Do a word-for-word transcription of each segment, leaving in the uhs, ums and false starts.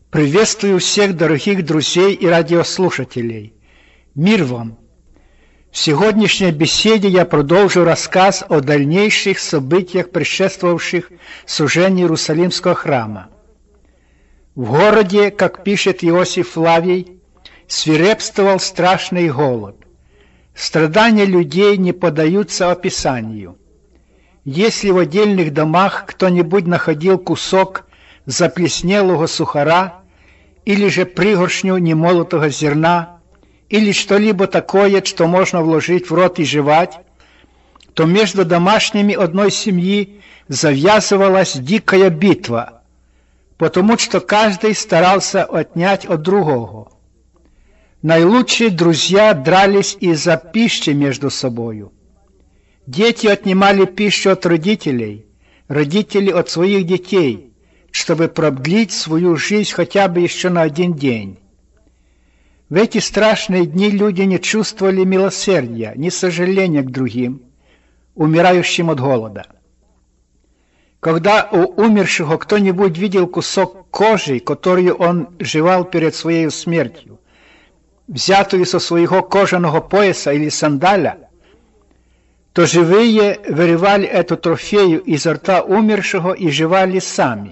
Приветствую всех дорогих друзей и радиослушателей. Мир вам! В сегодняшней беседе я продолжу рассказ о дальнейших событиях, предшествовавших сожжению Иерусалимского храма. В городе, как пишет Иосиф Флавий, свирепствовал страшный голод. Страдания людей не поддаются описанию. Если в отдельных домах кто-нибудь находил кусок заплеснелого сухара или же пригоршню немолотого зерна, или что-либо такое, что можно вложить в рот и жевать, то между домашними одной семьи завязывалась дикая битва, потому что каждый старался отнять от другого. Наилучшие друзья дрались из-за пищи между собою. Дети отнимали пищу от родителей, родители от своих детей, чтобы продлить свою жизнь хотя бы еще на один день. В эти страшные дни люди не чувствовали милосердия, ни сожаления к другим, умирающим от голода. Когда у умершего кто-нибудь видел кусок кожи, которую он жевал перед своей смертью, взятую со своего кожаного пояса или сандаля, то живые вырывали эту трофею изо рта умершего и жевали сами.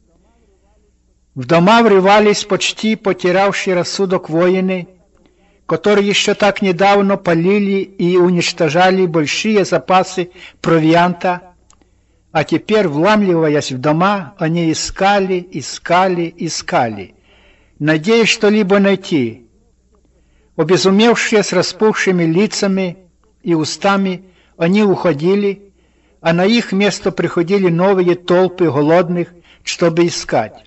В дома врывались почти потерявшие рассудок воины, которые еще так недавно палили и уничтожали большие запасы провианта, а теперь, вламливаясь в дома, они искали, искали, искали, надеясь что-либо найти. Обезумевшие с распухшими лицами и устами, они уходили, а на их место приходили новые толпы голодных, чтобы искать.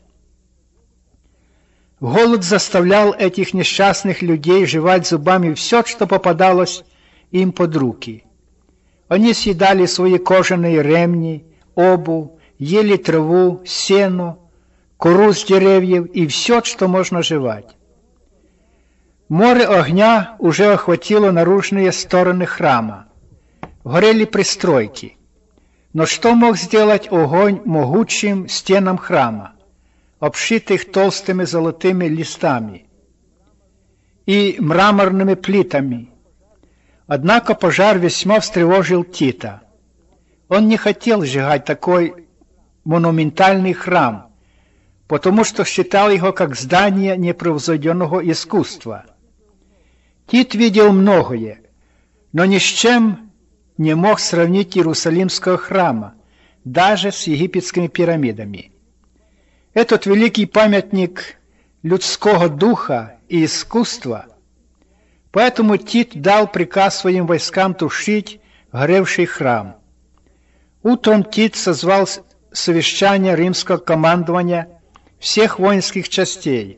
Голод заставлял этих несчастных людей жевать зубами все, что попадалось им под руки. Они съедали свои кожаные ремни, обувь, ели траву, сено, кору с деревьев и все, что можно жевать. Море огня уже охватило наружные стороны храма. Горели пристройки. Но что мог сделать огонь могучим стенам храма, обшитых толстыми золотыми листами и мраморными плитами? Однако пожар весьма встревожил Тита. Он не хотел сжигать такой монументальный храм, потому что считал его как здание непревзойденного искусства. Тит видел многое, но ни с чем не мог сравнить Иерусалимского храма, даже с египетскими пирамидами. Этот великий памятник людского духа и искусства, поэтому Тит дал приказ своим войскам тушить горевший храм. Утром Тит созвал совещание римского командования всех воинских частей.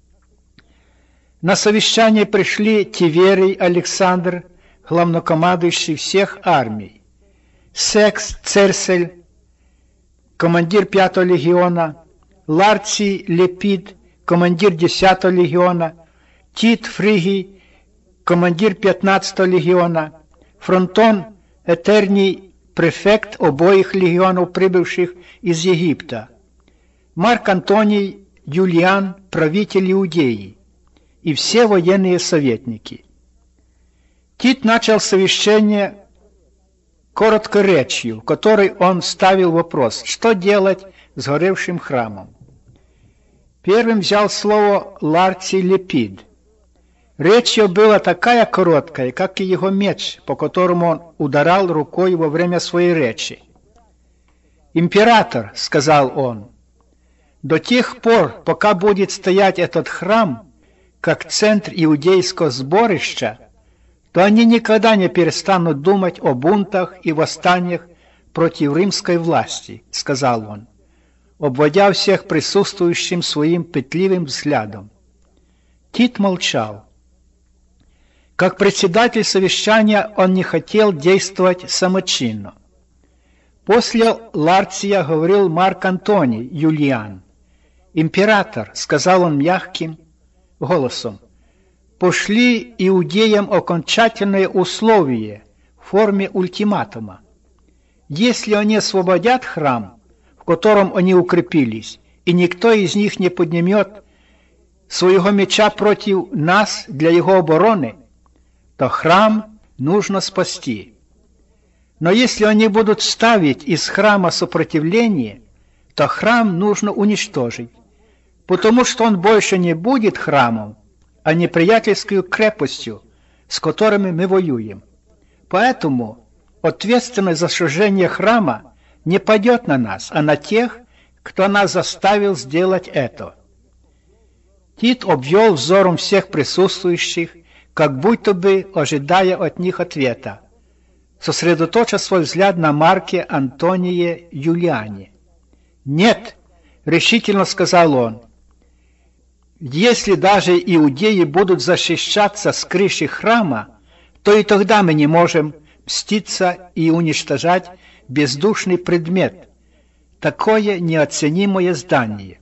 На совещание пришли Тиверий Александр, главнокомандующий всех армий, Секс Церцель, командир пятого легиона, Ларций Лепид, командир десятого легиона, Тит Фригий, командир пятнадцатого легиона, Фронтон Этерний, префект обоих легионов, прибывших из Египта, Марк Антоний Юлиан, правитель Иудеи, и все военные советники. Тит начал совещание короткой речью, в которой он ставил вопрос, что делать с горевшим храмом. Первым взял слово Ларций Лепид. Речь его была такая короткая, как и его меч, по которому он ударал рукой во время своей речи. «Император», — сказал он, — «до тех пор, пока будет стоять этот храм, как центр иудейского сборища, то они никогда не перестанут думать о бунтах и восстаниях против римской власти», — сказал он, обводя всех присутствующим своим пытливым взглядом. Тит молчал. Как председатель совещания он не хотел действовать самочинно. После Ларция говорил Марк Антоний Юлиан. «Император», — сказал он мягким голосом, — «пошли иудеям окончательное условие в форме ультиматума. Если они освободят храм, в котором они укрепились, и никто из них не поднимет своего меча против нас для его обороны, то храм нужно спасти. Но если они будут ставить из храма сопротивление, то храм нужно уничтожить, потому что он больше не будет храмом, а неприятельской крепостью, с которыми мы воюем. Поэтому ответственность за сожжение храма не падет на нас, а на тех, кто нас заставил сделать это. Тит обвел взором всех присутствующих, как будто бы ожидая от них ответа, сосредоточив свой взгляд на Марке Антонии Юлиане. «Нет», — решительно сказал он, — «если даже иудеи будут защищаться с крыши храма, то и тогда мы не можем мститься и уничтожать бездушный предмет, такое неоценимое здание.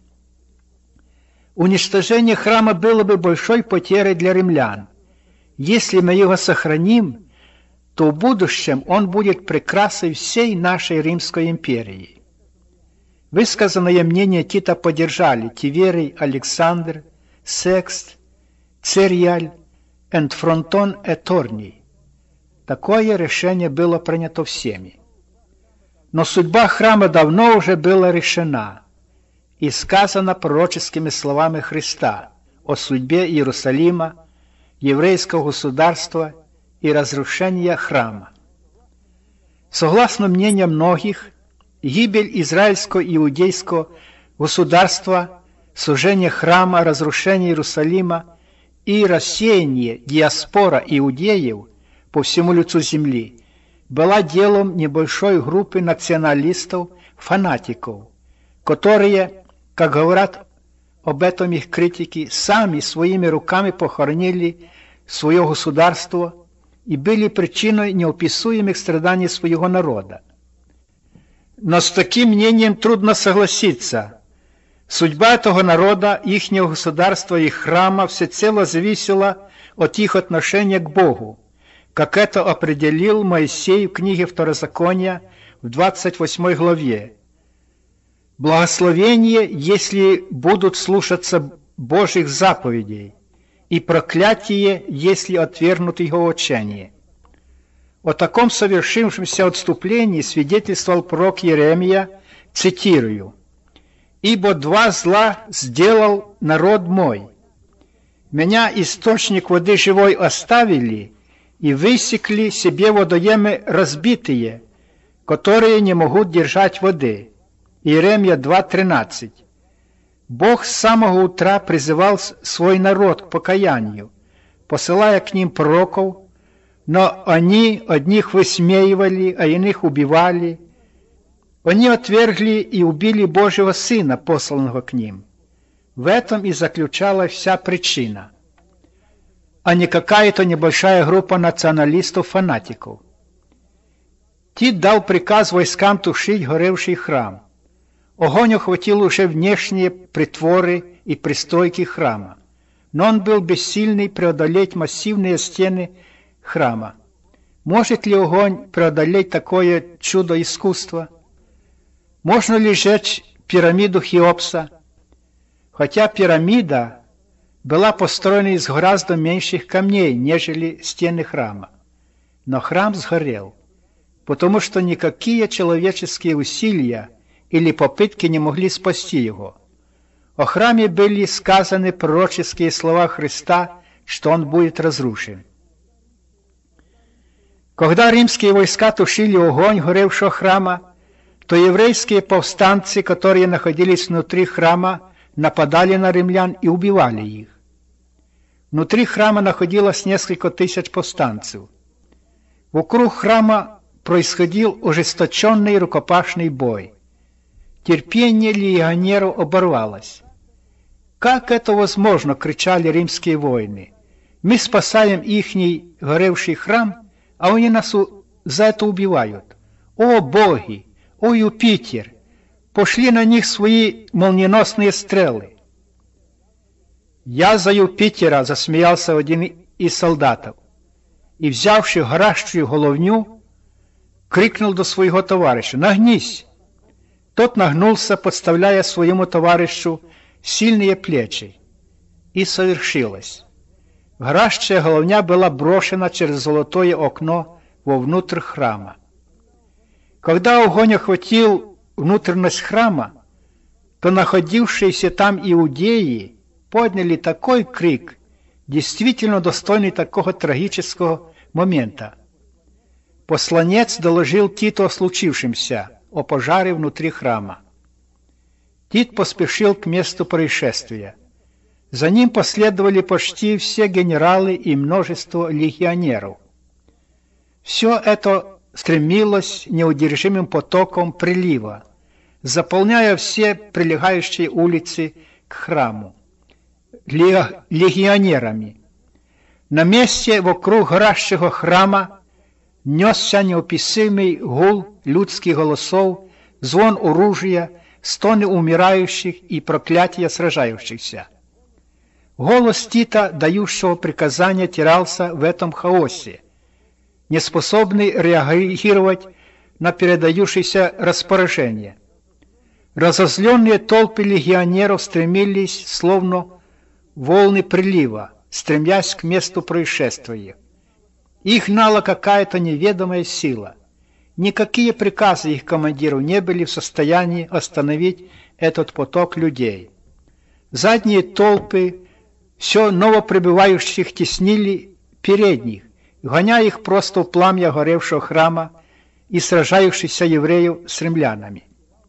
Уничтожение храма было бы большой потерей для римлян. Если мы его сохраним, то в будущем он будет прекрасой всей нашей Римской империи». Высказанное мнение Тита поддержали Тиверий Александр, Секст, Цериаль, Энтфронтон и Торний. Такое решение было принято всеми. Но судьба храма давно уже была решена и сказана пророческими словами Христа о судьбе Иерусалима, еврейского государства и разрушения храма. Согласно мнению многих, гибель израильского и иудейского государства, сожжение храма, разрушение Иерусалима и рассеяние диаспора иудеев по всему лицу земли была делом небольшой группы националистов-фанатиков, которые, как говорят об этом их критики, сами своими руками похоронили свое государство и были причиной неописуемых страданий своего народа. Но с таким мнением трудно согласиться. Судьба этого народа, ихнего государства и храма всецело зависела от их отношения к Богу, как это определил Моисей в книге Второзакония в двадцать восьмой главе. Благословение, если будут слушаться Божьих заповедей, и проклятие, если отвергнут его учение. О таком совершившемся отступлении свидетельствовал пророк Иеремия, цитирую: «Ибо два зла сделал народ мой. Меня, источник воды живой, оставили и высекли себе водоемы разбитые, которые не могут держать воды». Иеремия два тринадцать. Бог с самого утра призывал свой народ к покаянию, посылая к ним пророков, но они одних высмеивали, а иных убивали. Они отвергли и убили Божьего Сына, посланного к ним. В этом и заключалась вся причина, а не какая-то небольшая группа националистов-фанатиков. Тит дал приказ войскам тушить горевший храм. Огонь охватил уже внешние притворы и пристройки храма, но он был бессильный преодолеть массивные стены храма. Может ли огонь преодолеть такое чудо искусства? Можно ли сжечь пирамиду Хеопса? Хотя пирамида была построена из гораздо меньших камней, нежели стены храма. Но храм сгорел, потому что никакие человеческие усилия или попытки не могли спасти его. О храме были сказаны пророческие слова Христа, что он будет разрушен. Когда римские войска тушили огонь горевшего храма, то еврейские повстанцы, которые находились внутри храма, нападали на римлян и убивали их. Внутри храма находилось несколько тысяч повстанцев. Вокруг храма происходил ожесточенный рукопашный бой. Терпение легионеров оборвалось. «Как это возможно?» — кричали римские воины. «Мы спасаем ихний горевший храм, а они нас за это убивают. О боги! О Юпитер! Пошли на них свои молниеносные стрелы!» «Я за Юпитера!» — засмеялся один из солдатов. И, взявши горящую головню, крикнул до своего товарища: «Нагнись!» Тот нагнулся, подставляя своему товарищу сильные плечи. И совершилось. Горящая головня была брошена через золотое окно вовнутрь храма. Когда огонь охватил внутренность храма, то находившиеся там иудеи подняли такой крик, действительно достойный такого трагического момента. Посланец доложил Титу о случившемся, о пожаре внутри храма. Тит поспешил к месту происшествия. За ним последовали почти все генералы и множество легионеров. Все это стремилось неудержимым потоком прилива, заполняя все прилегающие улицы к храму легионерами. На месте вокруг горящего храма несся неописимый гул людских голосов, звон оружия, стоны умирающих и проклятия сражающихся. Голос Тита, дающего приказания, терялся в этом хаосе, неспособный реагировать на передающиеся распоряжения. Разозленные толпы легионеров стремились, словно волны прилива, стремясь к месту происшествия. Их гнала какая-то неведомая сила. Никакие приказы их командиров не были в состоянии остановить этот поток людей. Задние толпы все новоприбывающих теснили передних, гоняя их просто в пламя горевшего храма и сражающихся евреев с римлянами.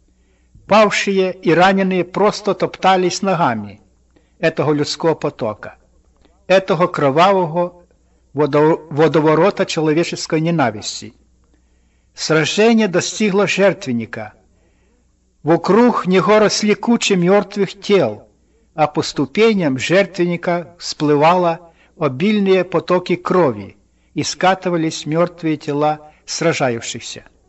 Павшие и раненые просто топтались ногами этого людского потока, этого кровавого водоворота человеческой ненависти. Сражение достигло жертвенника. Вокруг него росли кучи мертвых тел, а по ступеням жертвенника всплывало обильные потоки крови и скатывались мертвые тела сражающихся.